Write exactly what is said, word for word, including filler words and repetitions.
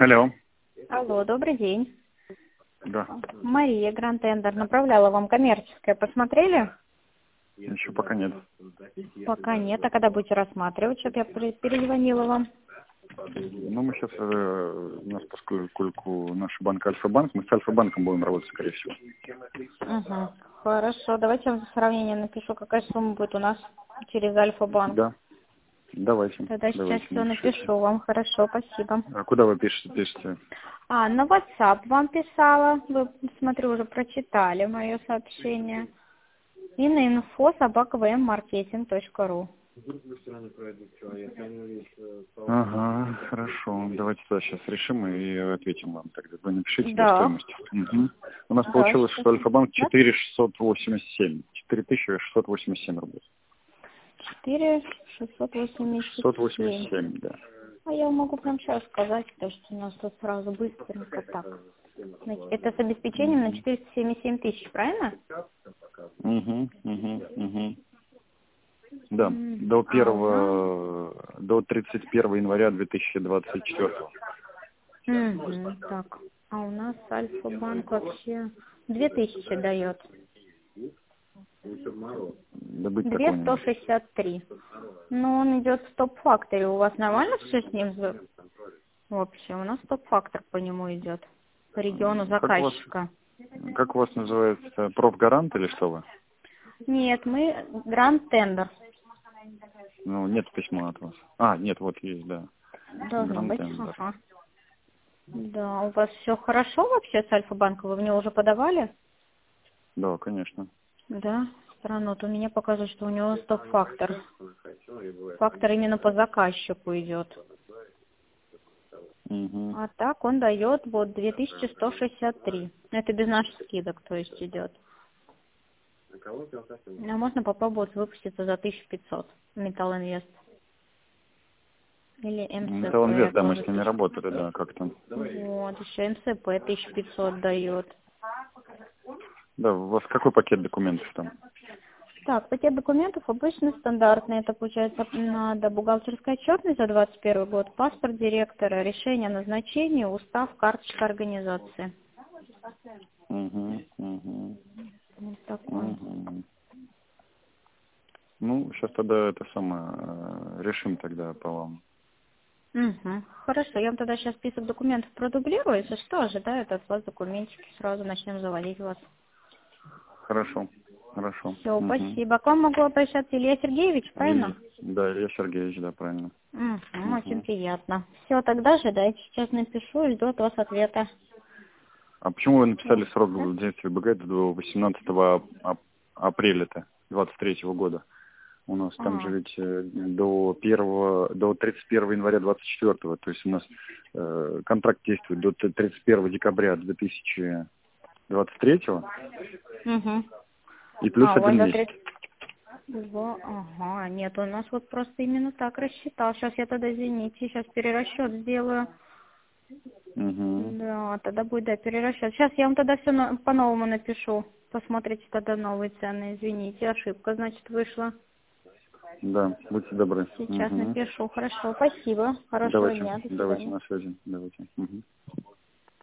Алло. Алло, добрый день. Да. Мария, Гранд Тендер, направляла вам коммерческое. Посмотрели? Еще пока нет. Пока нет. А когда будете рассматривать? Что-то я пере- перезвонила вам. Ну, мы сейчас, э, у нас, поскольку наш банк Альфа-банк, мы с Альфа-банком будем работать, скорее всего. Угу. Хорошо. Давайте я вам за сравнение напишу, какая сумма будет у нас через Альфа-банк. Да. Давайте. Тогда сейчас Давайте, все напишите. напишу вам. Хорошо, спасибо. А куда вы пишете? Пишете? А, на WhatsApp вам писала. Вы, смотрю, уже прочитали мое сообщение. И на инфо собака вммаркетинг точка ру. Ага, хорошо. Давайте тогда сейчас решим и ответим вам тогда. Вы напишите для Да. стоимости. Угу. У нас Да, получилось, что спасибо. Альфа-банк Да? четыре тысячи шестьсот восемьдесят семь. четыре тысячи шестьсот восемьдесят семь рублей. четыре шестьсот восемьдесят шестьсот восемьдесят семь. семь, да. А я могу прямо сейчас сказать, потому что у нас тут сразу быстренько так. Значит, это с обеспечением на четыреста семьдесят семь тысяч, правильно? Угу, угу, угу. Да, М, до А у нас... первого, до тридцать первого января две тысячи двадцать четвёртого. Мгм, так, а у нас Альфа-банк вообще две тысячи дает. Да быть две такого не сто может. шестьдесят три. Но он идет в топ-факторе. У вас нормально все с ним за- вообще? У нас топ-фактор по нему идет. По региону Как у вас, заказчика. как у вас называется, профгарант или что вы? Нет, мы Гранд Тендер. Ну, нет письма от вас. А, нет, вот есть, да. Должно Гранд быть. Тендер. Ага. Да, у вас все хорошо вообще с Альфа-банком? Вы в него уже подавали? Да, конечно. Да. Странно, вот у меня показывает, что у него стоп-фактор. Фактор именно по заказчику идет. Угу. А так он дает вот две тысячи сто шестьдесят три. Это без наших скидок, то есть идет. А можно попробовать выпуститься за тысячу пятьсот. Металл Инвест. Или Металл МЦП Инвест, да, мы тоже с ними тысяча. работали, да, как-то. Вот, еще МЦП тысячу пятьсот дает. Да, у вас какой пакет документов там? Так, пакет документов обычно стандартный. Это получается надо бухгалтерская отчетность за двадцать первый год, паспорт директора, решение о назначении, устав, карточка организации. Угу, угу, Вот такой. угу. Ну, сейчас тогда это самое, э, решим тогда по вам. Угу. Хорошо, я вам тогда сейчас список документов продублирую, если что, ожидают от вас документики, сразу начнем заводить вас. Хорошо, хорошо. Все, Угу. спасибо. К вам могу обращаться Илья Сергеевич, правильно? Да, Илья Сергеевич, да, правильно. Угу, очень Угу. приятно. Все, тогда ожидайте, сейчас напишу и жду от вас ответа. А почему вы написали Всё, срок да? действия БГ до восемнадцатого апреля-то двадцать третьего года? У нас там же А, ведь э, до первого, до тридцать первого января двадцать четвёртого, то есть у нас э, контракт действует до тридцать первого декабря две тысячи двадцать третьего угу. и плюс А, у вас один за месяц. тридцать... Во- Ага, нет, у нас вот просто именно так рассчитал. Сейчас я тогда, извините, сейчас перерасчет сделаю. Угу. Да, тогда будет, да, перерасчет. Сейчас я вам тогда все по-новому напишу. Посмотрите тогда новые цены. Извините, ошибка, значит, вышла. Да, будьте добры. Сейчас Угу. напишу. Хорошо, спасибо. Хорошего Давайте, дня. До давайте свидания. на связи. Давайте. Угу.